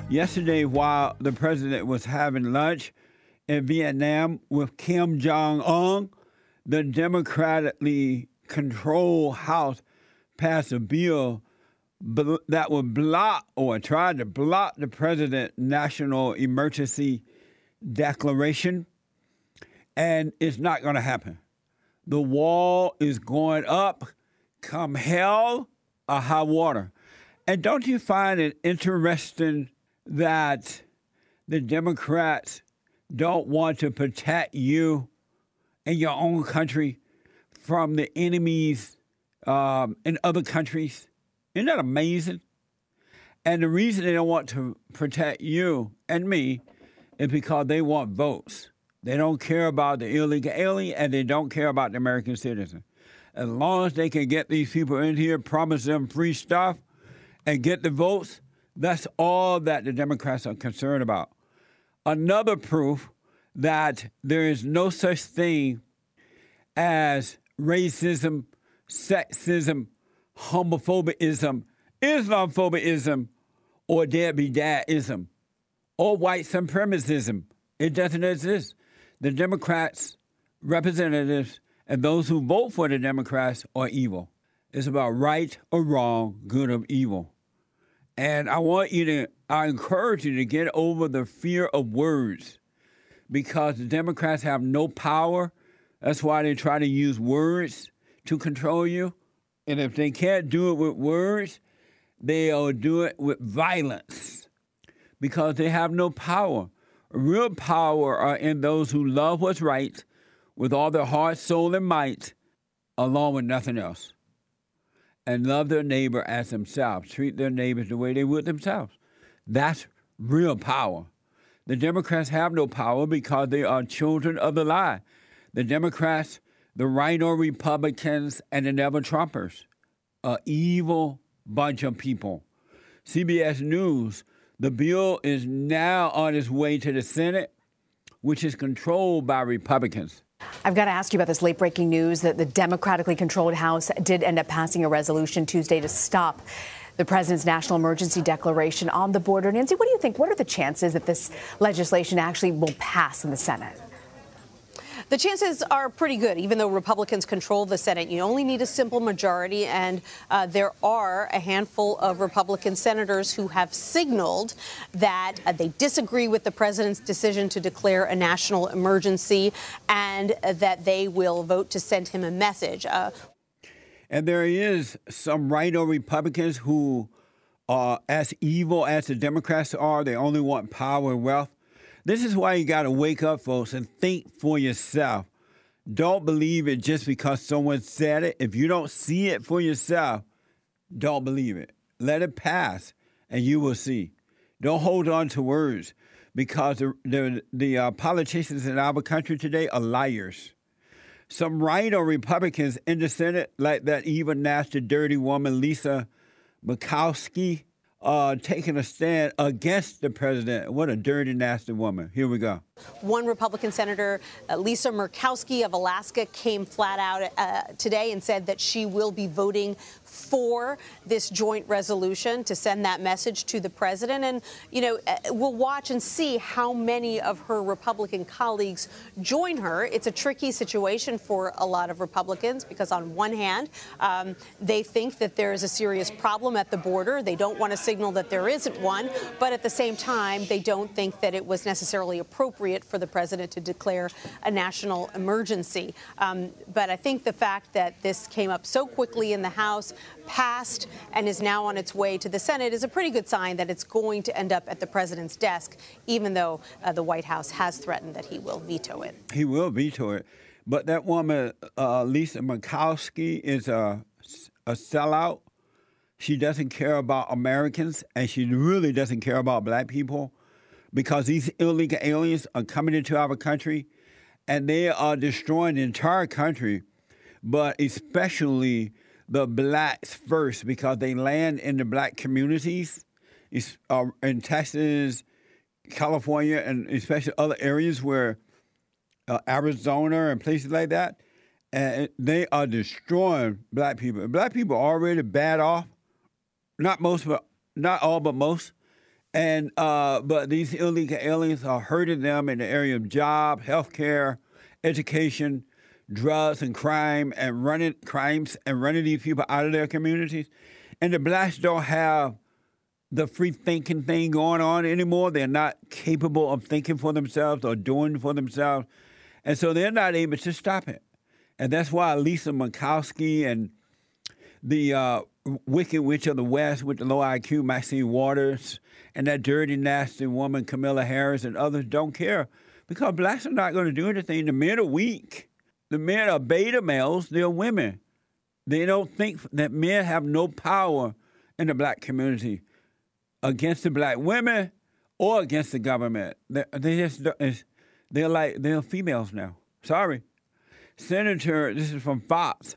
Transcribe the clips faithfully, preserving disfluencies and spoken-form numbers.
Yesterday, while the president was having lunch in Vietnam with Kim Jong-un, the democratically controlled House passed a bill that would block or try to block the president's national emergency declaration, and it's not going to happen. The wall is going up come hell or high water. And don't you find it interesting that the Democrats don't want to protect you and your own country from the enemies um, in other countries? Isn't that amazing? And the reason they don't want to protect you and me is because they want votes. They don't care about the illegal alien, and they don't care about the American citizen. As long as they can get these people in here, promise them free stuff, and get the votes, that's all that the Democrats are concerned about. Another proof that there is no such thing as racism, sexism, homophobism, Islamophobism, or deadbeat dadism, or white supremacism. It doesn't exist. The Democrats, representatives, and those who vote for the Democrats are evil. It's about right or wrong, good or evil. And I want you to, I encourage you to get over the fear of words, because the Democrats have no power. That's why they try to use words to control you. And if they can't do it with words, they'll do it with violence, because they have no power. Real power are in those who love what's right with all their heart, soul, and might, along with nothing else, and love their neighbor as themselves, treat their neighbors the way they would themselves. That's real power. The Democrats have no power because they are children of the lie. The Democrats, the Rhino Republicans, and the Never Trumpers, an evil bunch of people. C B S News, the bill is now on its way to the Senate, which is controlled by Republicans. I've got to ask you about this late-breaking news that the democratically controlled House did end up passing a resolution Tuesday to stop the president's national emergency declaration on the border. Nancy, what do you think? What are the chances that this legislation actually will pass in the Senate? The chances are pretty good, even though Republicans control the Senate. You only need a simple majority, and uh, there are a handful of Republican senators who have signaled that uh, they disagree with the president's decision to declare a national emergency, and uh, that they will vote to send him a message. Uh, and there is some Rhino Republicans who are as evil as the Democrats are. They only want power and wealth. This is why you got to wake up, folks, and think for yourself. Don't believe it just because someone said it. If you don't see it for yourself, don't believe it. Let it pass, and you will see. Don't hold on to words, because the the, the uh, politicians in our country today are liars. Some Rhino Republicans in the Senate, like that evil, nasty, dirty woman, Lisa Murkowski, Uh, taking a stand against the president. What a dirty, nasty woman. Here we go. One Republican Senator, uh, Lisa Murkowski of Alaska, came flat out uh, today and said that she will be voting for this joint resolution to send that message to the president. And, you know, we'll watch and see how many of her Republican colleagues join her. It's a tricky situation for a lot of Republicans because, on one hand, um, they think that there is a serious problem at the border. They don't want to signal that there isn't one. But at the same time, they don't think that it was necessarily appropriate for the president to declare a national emergency. Um, but I think the fact that this came up so quickly in the House, passed, and is now on its way to the Senate is a pretty good sign that it's going to end up at the president's desk, even though uh, the White House has threatened that he will veto it. He will veto it. But that woman, uh, Lisa Murkowski, is a, a sellout. She doesn't care about Americans, and she really doesn't care about black people, because these illegal aliens are coming into our country, and they are destroying the entire country, but especially the blacks first, because they land in the black communities uh, in Texas, California, and especially other areas where uh, Arizona and places like that, and they are destroying black people. Black people are already bad off, not most, but not all, but most, And uh, but these illegal aliens are hurting them in the area of job, health care, education, drugs and crime, and running crimes and running these people out of their communities. And the blacks don't have the free thinking thing going on anymore. They're not capable of thinking for themselves or doing for themselves. And so they're not able to stop it. And that's why Lisa Murkowski and the uh, Wicked Witch of the West with the low I Q, Maxine Waters, and that dirty, nasty woman, Kamala Harris, and others don't care because blacks are not going to do anything. The men are weak. The men are beta males. They're women. They don't think that men have no power in the black community against the black women or against the government. They, they just, they're like, they're females now. Sorry. Senator, this is from Fox,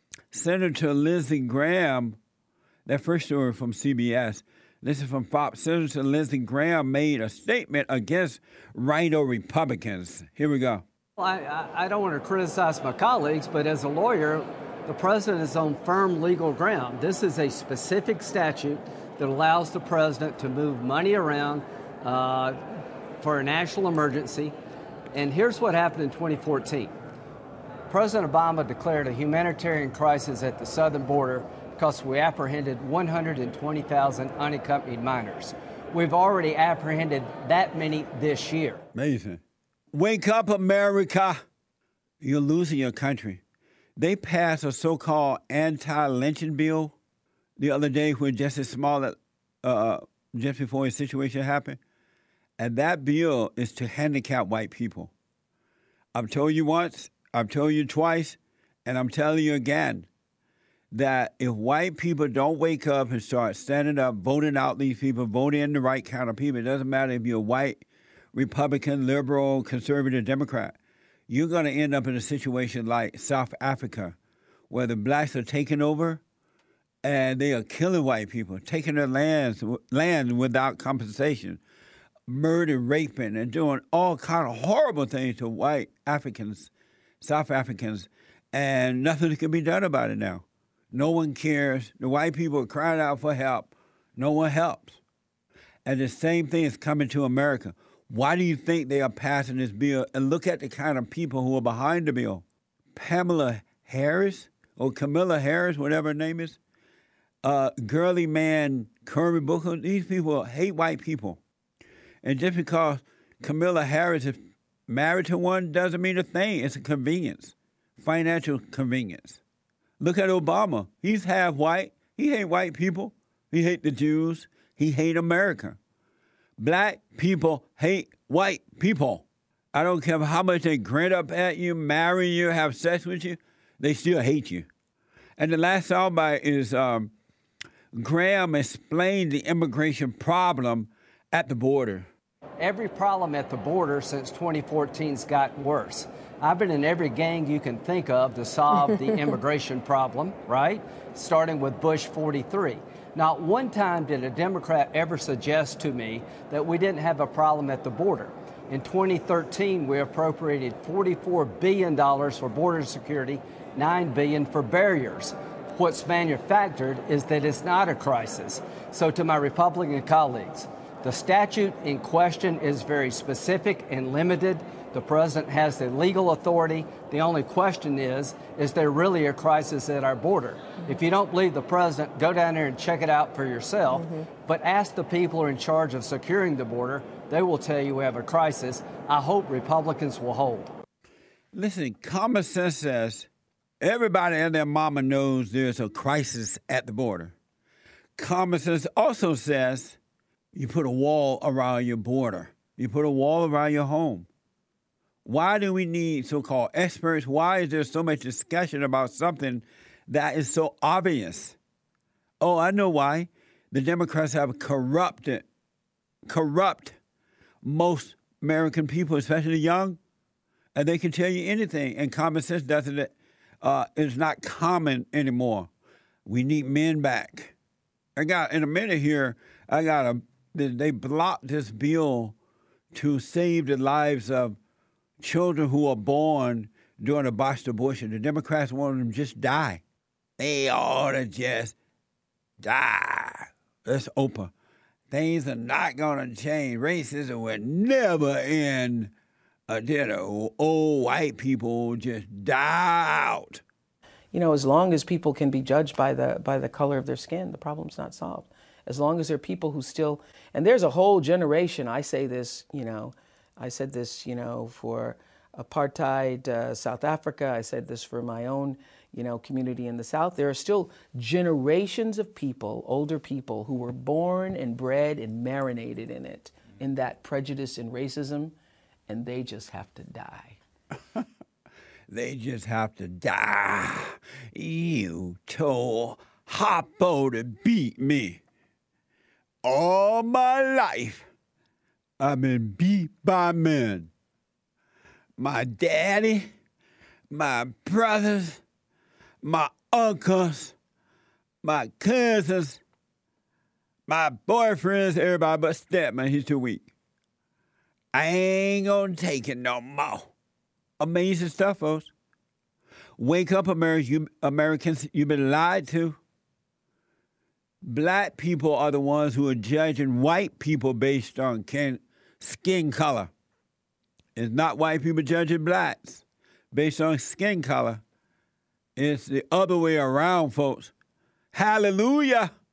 Senator Lindsey Graham, that first story from C B S, this is from Fox. Senator Lindsey Graham made a statement against rhino Republicans. Here we go. Well, I, I don't want to criticize my colleagues, but as a lawyer, the president is on firm legal ground. This is a specific statute that allows the president to move money around uh, for a national emergency. And here's what happened in twenty fourteen. President Obama declared a humanitarian crisis at the southern border because we apprehended one hundred twenty thousand unaccompanied minors. We've already apprehended that many this year. Amazing. Wake up, America. You're losing your country. They passed a so-called anti-lynching bill the other day when Justice Smollett, uh, just before his situation happened. And that bill is to handicap white people. I've told you once, I've told you twice, and I'm telling you again that if white people don't wake up and start standing up, voting out these people, voting in the right kind of people, it doesn't matter if you're white, Republican, liberal, conservative, Democrat, you're going to end up in a situation like South Africa where the blacks are taking over and they are killing white people, taking their lands, land without compensation, murder, raping, and doing all kind of horrible things to white Africans, South Africans, and nothing can be done about it now. No one cares. The white people are crying out for help. No one helps. And the same thing is coming to America. Why do you think they are passing this bill? And look at the kind of people who are behind the bill. Pamela Harris, or Camilla Harris, whatever her name is, uh, girly man Cory Booker, these people hate white people. And just because Camilla Harris is married to one doesn't mean a thing. It's a convenience, financial convenience. Look at Obama. He's half white. He hate white people. He hate the Jews. He hate America. Black people hate white people. I don't care how much they grin up at you, marry you, have sex with you, they still hate you. And the last soundbite is um, Graham explained the immigration problem at the border. Every problem at the border since twenty fourteen's gotten worse. I've been in every gang you can think of to solve the immigration problem, right? Starting with Bush forty-three. Not one time did a Democrat ever suggest to me that we didn't have a problem at the border. In twenty thirteen, we appropriated forty-four billion dollars for border security, nine billion dollars for barriers. What's manufactured is that it's not a crisis. So to my Republican colleagues, the statute in question is very specific and limited. The president has the legal authority. The only question is, is there really a crisis at our border? Mm-hmm. If you don't believe the president, go down there and check it out for yourself. Mm-hmm. But ask the people who are in charge of securing the border. They will tell you we have a crisis. I hope Republicans will hold. Listen, common sense says everybody and their mama knows there's a crisis at the border. Common sense also says you put a wall around your border. You put a wall around your home. Why do we need so-called experts? Why is there so much discussion about something that is so obvious? Oh, I know why. The Democrats have corrupted, corrupt most American people, especially the young, and they can tell you anything. And common sense doesn't. Uh, it's not common anymore. We need men back. I got in a minute here. I got a. They blocked this bill to save the lives of children who are born during a botched abortion. The Democrats want them to just die. They ought to just die. That's Oprah. things are not going to change. Racism will never end until old white people just die out. You know, as long as people can be judged by the by the color of their skin, the problem's not solved. As long as there are people who still, and there's a whole generation, I say this, you know, I said this, you know, for apartheid uh, South Africa, I said this for my own, you know, community in the South. There are still generations of people, older people, who were born and bred and marinated in it, in that prejudice and racism, and they just have to die. They just have to die. You told Harpo to beat me. All my life, I've been beat by men. My daddy, my brothers, my uncles, my cousins, my boyfriends, everybody but Stepman, he's too weak. I ain't gonna take it no more. Amazing stuff, folks. Wake up, Americans, you, Americans, you've been lied to. Black people are the ones who are judging white people based on can, skin color. It's not white people judging blacks based on skin color. It's the other way around, folks. Hallelujah.